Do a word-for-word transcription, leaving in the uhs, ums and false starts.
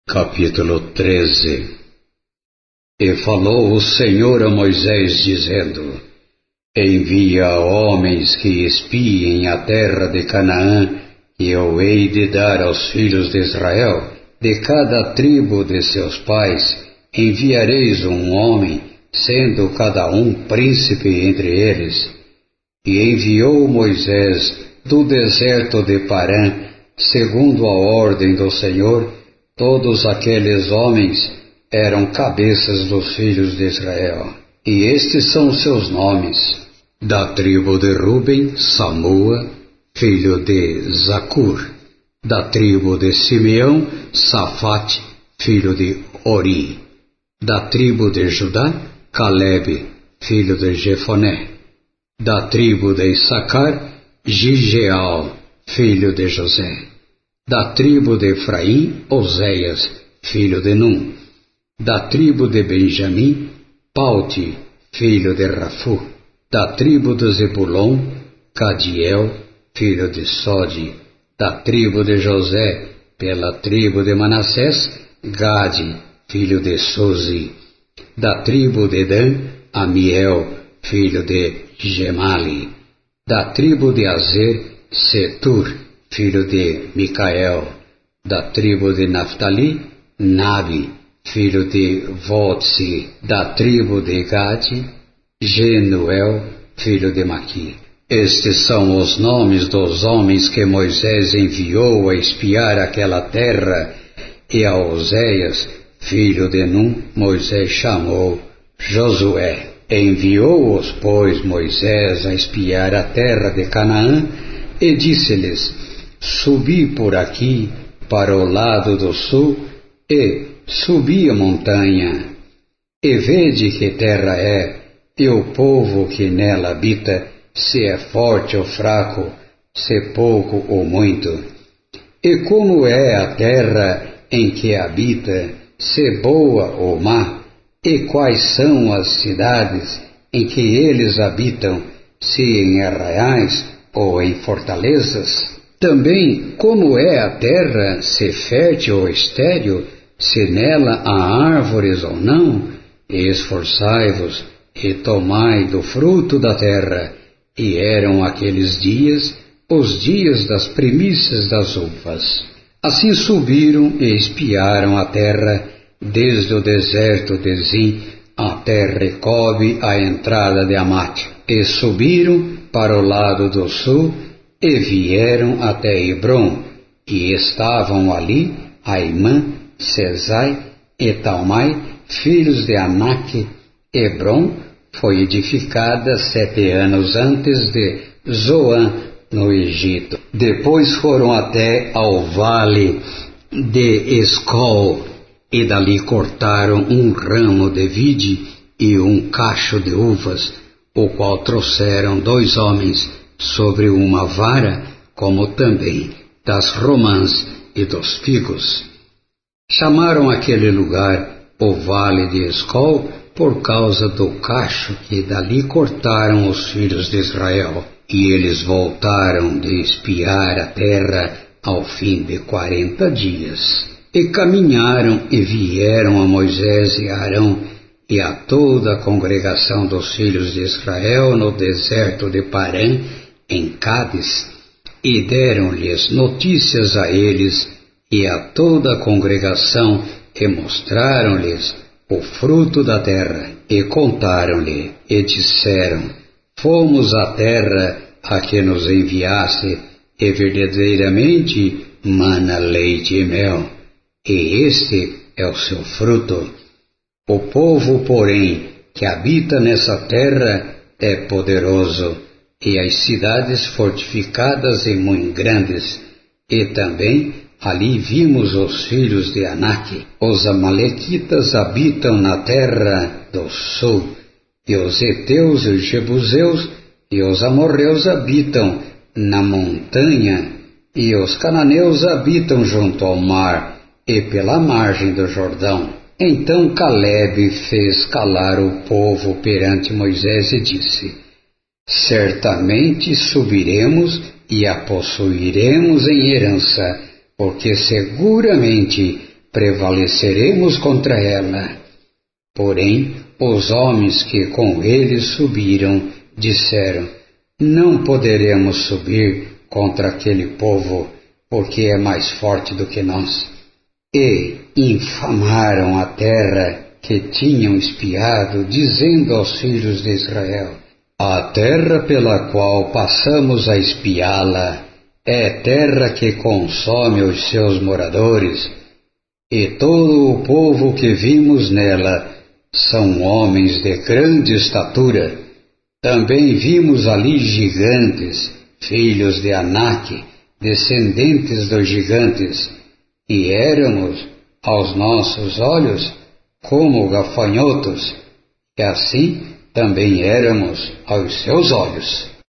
Capítulo treze. E falou o Senhor a Moisés, dizendo: Envia homens que espiem a terra de Canaã, que eu hei de dar aos filhos de Israel. De cada tribo de seus pais enviareis um homem, sendo cada um príncipe entre eles. E enviou Moisés do deserto de Parã, segundo a ordem do Senhor. Todos aqueles homens eram cabeças dos filhos de Israel. E estes são os seus nomes: da tribo de Ruben, Samua, filho de Zacur; da tribo de Simeão, Safate, filho de Ori; da tribo de Judá, Calebe, filho de Jefoné; da tribo de Issacar, Gigeal, filho de José; da tribo de Efraim, Oséias, filho de Num; da tribo de Benjamim, Paute, filho de Rafu; da tribo de Zebulon, Cadiel, filho de Sode; da tribo de José, pela tribo de Manassés, Gade, filho de Suzi; da tribo de Dan, Amiel, filho de Gemali; da tribo de Azer, Setur, filho de Micael; da tribo de Naftali, Nabi, filho de Votsi; da tribo de Gade, Genuel, filho de Maqui. Estes são os nomes dos homens que Moisés enviou a espiar aquela terra, e a Oséias, filho de Num, Moisés chamou Josué. Enviou-os, pois, Moisés a espiar a terra de Canaã, e disse-lhes: Subi por aqui para o lado do sul, e subi a montanha, e vede que terra é, e o povo que nela habita, se é forte ou fraco, se pouco ou muito. E como é a terra em que habita, se boa ou má, e quais são as cidades em que eles habitam, se em arraiais ou em fortalezas? Também como é a terra, se fértil ou estéril, se nela há árvores ou não? E esforçai-vos e tomai do fruto da terra. E eram aqueles dias os dias das primícias das uvas. Assim subiram e espiaram a terra, desde o deserto de Zim até Recobe, a entrada de Amate. E subiram para o lado do sul, e vieram até Hebrom, e estavam ali Aimã, Sesai e Talmai, filhos de Anaque. Hebrom foi edificada sete anos antes de Zoã, no Egito. Depois foram até ao vale de Escol, e dali cortaram um ramo de vide e um cacho de uvas, o qual trouxeram dois homens sobre uma vara, como também das romãs e dos figos. Chamaram aquele lugar o Vale de Escol, por causa do cacho que dali cortaram os filhos de Israel. E eles voltaram de espiar a terra ao fim de quarenta dias. E caminharam e vieram a Moisés e a Arão e a toda a congregação dos filhos de Israel no deserto de Parã, em Cádiz, e deram-lhes notícias a eles e a toda a congregação, e mostraram-lhes o fruto da terra, e contaram-lhe, e disseram: Fomos à terra a que nos enviaste, e verdadeiramente mana leite e mel, e este é o seu fruto. O povo, porém, que habita nessa terra é poderoso, e as cidades fortificadas e muito grandes. E também ali vimos os filhos de Anaque. Os amalequitas habitam na terra do sul, e os heteus e os jebuseus e os amorreus habitam na montanha, e os cananeus habitam junto ao mar e pela margem do Jordão. Então Calebe fez calar o povo perante Moisés e disse: Certamente subiremos e a possuiremos em herança, porque seguramente prevaleceremos contra ela. Porém, os homens que com ele subiram disseram: não poderemos subir contra aquele povo, porque é mais forte do que nós. E infamaram a terra que tinham espiado, dizendo aos filhos de Israel: a terra pela qual passamos a espiá-la é terra que consome os seus moradores, e todo o povo que vimos nela são homens de grande estatura. Também vimos ali gigantes, filhos de Anak, descendentes dos gigantes, e éramos, aos nossos olhos, como gafanhotos, e assim também éramos aos seus olhos.